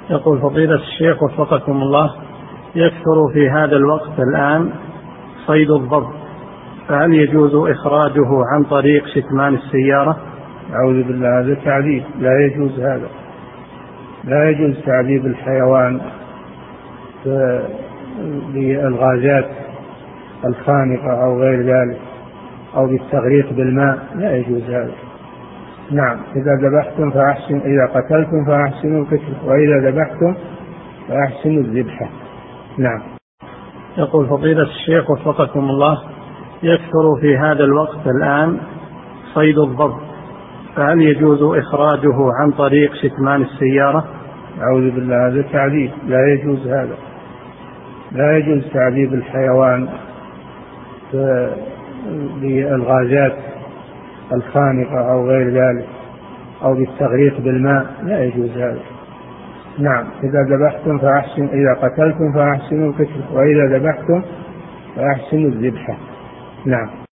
يقول فضيلة الشيخ وفقكم الله، يكثر في هذا الوقت الآن صيد الضب، فهل يجوز إخراجه عن طريق شتمان السيارة؟ أعوذ بالله، هذا تعذيب، لا يجوز هذا، لا يجوز تعذيب الحيوان بالغازات الخانقة أو غير ذلك أو بالتغريق بالماء، لا يجوز هذا. نعم، إذا ذبحتم فأحسن، إذا قتلتم فأحسنوا القتل، وإذا ذبحتم فأحسنوا الذبحة. نعم. يقول فضيلة الشيخ وفقكم الله، يكثر في هذا الوقت الآن صيد الضب، فهل يجوز إخراجه عن طريق شتمان السيارة؟ أعوذ بالله، هذا تعذيب، لا يجوز هذا، لا يجوز تعذيب الحيوان بالغازات الخانقة أو غير ذلك أو بالتغريق بالماء، لا يجوز هذا. نعم، إذا ذبحتم فأحسن، إذا قتلتم فأحسنوا القتل، وإذا ذبحتم فأحسنوا الذبحة. نعم.